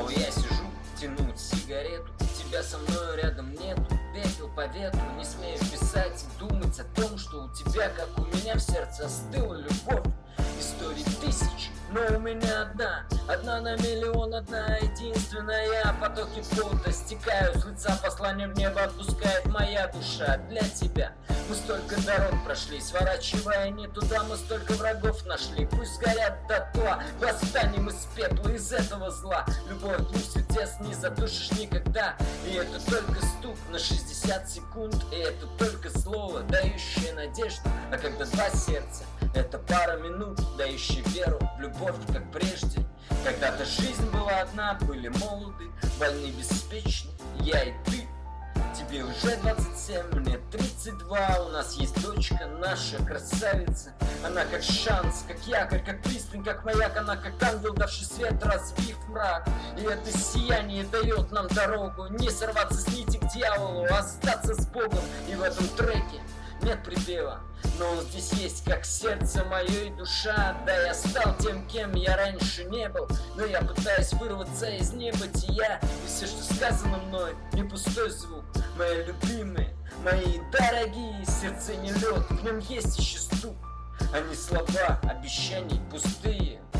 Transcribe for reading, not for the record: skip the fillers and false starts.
Снова я сижу, тяну сигарету, тебя со мной рядом нету. Пепел по ветру, не смею писать и думать о том, что у тебя, как у меня, в сердце остыла любовь. Историй тысячи, но у меня одна на миллион, одна единственная. Потоки пота стекают с лица, послание в небо отпускает моя душа для тебя. Мы столько дорог прошли, сворачивая не туда, мы столько врагов нашли. Пусть горят дотла, восстанем из пепла, из этого зла. Любовь двух сердец не задушишь никогда. И это только стук на 60 секунд, и это только слово, дающее надежду. А когда два сердца, это пара минут, дающие веру в любовь, как прежде. Когда-то жизнь была одна, были молоды, больны, беспечны, я и ты. Тебе уже 27, мне 32. У нас есть дочка, наша красавица. Она как шанс, как якорь, как пристань, как маяк. Она как ангел, давший свет, развив мрак. И это сияние дает нам дорогу. Не сорваться с нити к дьяволу, а остаться с Богом. И в этом треке нет припева, но он здесь есть, как сердце мое и душа. Да, я стал тем, кем я раньше не был, но я пытаюсь вырваться из небытия. И все, что сказано мной, не пустой звук. Мои любимые, мои дорогие, сердце не лед, в нем есть еще стук. А не слова, обещаний пустые.